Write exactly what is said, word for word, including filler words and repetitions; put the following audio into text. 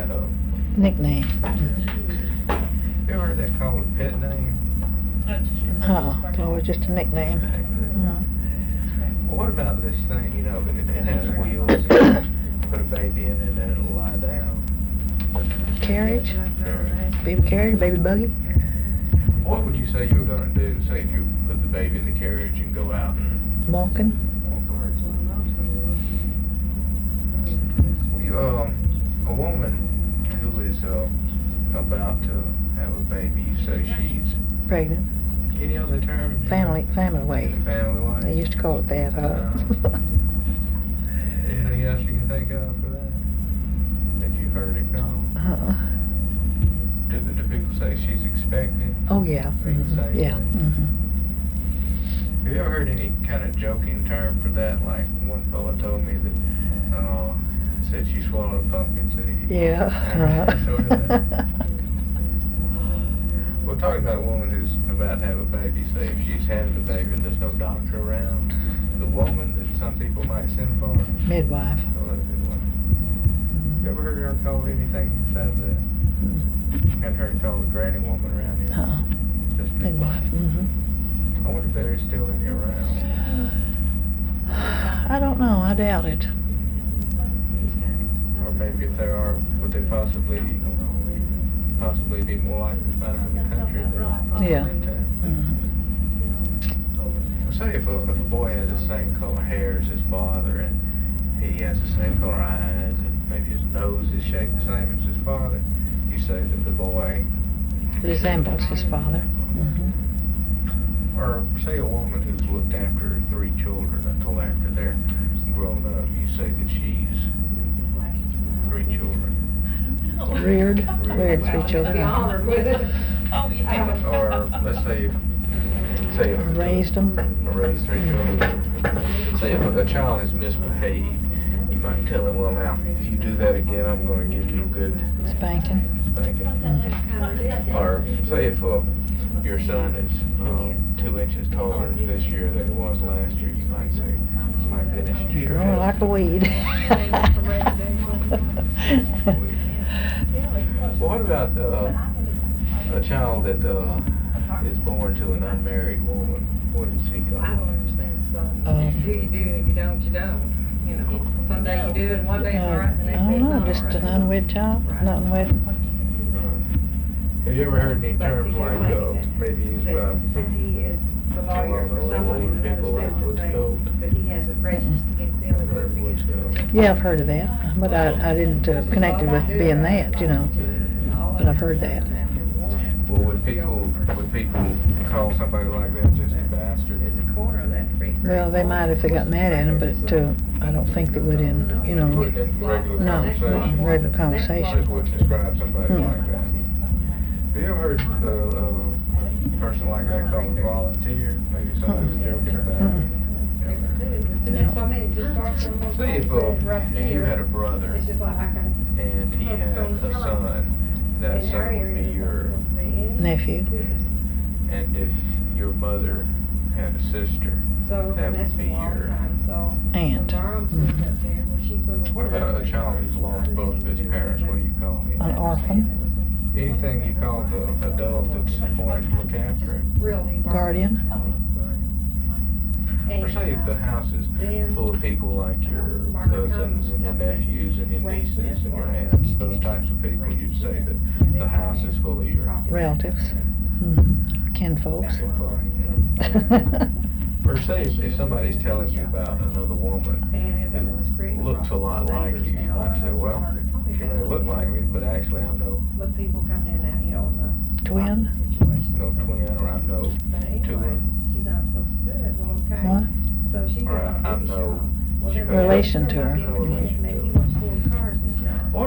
had a... Nickname. You ever heard that called a pet name? Uh-uh, it's always just a nickname. Uh-huh. Well, what about this thing, you know, that it, it has wheels and you put a baby in it and then it'll lie down? Carriage? Baby carriage, baby buggy? What would you say you were going to do, say if you put the baby in the carriage and go out and Walking? walk around? Well, um, a woman who is uh, about to have a baby, you say she's... Pregnant. Any other term? Family, family way. Family way? They used to call it that, huh? Uh, Anything else you can think of for that? That you heard it called? Uh-uh. Do, the, do people say she's expecting? Oh, yeah. Say the Mhm. same Yeah. thing? Mhm. Have you ever heard any kind of joking term for that? Like one fella told me that, uh, said she swallowed a pumpkin seed. Yeah. Sort of that. Uh-huh. We're talking about a woman who's about to have a baby. Say if she's having the baby and there's no doctor around, the woman that some people might send for her. Midwife. Oh, that's a good one. You ever heard her called anything besides that? Mm. Haven't heard her called a granny woman around here? Uh-uh. Just Midwife. Mm-hmm. I wonder if they're still any around. I don't know. I doubt it. Or maybe if there are, would they possibly possibly be more likely to find them in the country than Yeah. in town? Mm-hmm. Say if a, if a boy has the same color hair as his father and he has the same color eyes and maybe his nose is shaped the same as his father, you say that the boy... Resembles his father. Mm-hmm. Or say a woman who's looked after three children until after they're grown up, you say that she's three children. Reared. Reared three children. Or let's say if, say if Raised them. or raised three children. Say if a, a child has misbehaved, you might tell him, well now, if you do that again, I'm going to give you a good Spanking. spanking. Mm-hmm. Or say if uh, your son is uh, two inches taller this year than he was last year, you might say, my goodness, you You're sure growing have. like a weed. Well, what about uh, a child that uh, is born to an unmarried woman? What is he I don't called? understand the song. Um, If you do, you do, and if you don't, you don't. You know, someday you do, and one day it's all right, and the I next day don't it's know, not just all an right. unwed child, Right. not unwed. Uh, have you ever heard any terms like uh, maybe he's uh, That since he is the lawyer for someone in Older another people state like Woods that Gold. they, that he has a prejudice against them and votes Woods against Gold. them. Yeah, I've heard of that, but I, I didn't uh, connect it with being that, you know. But I've heard that. Well, would people would people call somebody like that just a bastard? There's a corner of that free. Well, they might if they got mad at him, but uh, I don't think they would in, you know, Put it in regular no, conversation. regular Just conversation. wouldn't describe somebody Hmm. like that. Have you ever heard uh, uh, a person like that called a volunteer? Maybe somebody was joking about it. Say if uh, you had a brother It's just like I can. and he had a son, that son would be your, Nephew. and if your mother had a sister, So, that and that's would be been a long your time, so. Aunt. When Barb Mhm. moved up there, where she put What about a child who's lost both of his parents? What do you call him? An orphan. Anything you call the adult that's appointed to look after him? Really. Guardian. Or say if the house is full of people like your cousins and your nephews and your nieces and your aunts, those types of people, you'd say that the house is full of your Relatives. Mm-hmm. Kinfolks. kinfolk. Or say if, if somebody's telling you about another woman who looks a lot like you, you might say, well, she may look like me, but actually I'm no, With people coming in and out, you know, in the. Twin? Situation. no twin, or I'm no But anyway, two-one. she's not supposed to do it, well, okay. What? So she Or got I- a I'm big no- shot. Well, then- Relation to her. Well,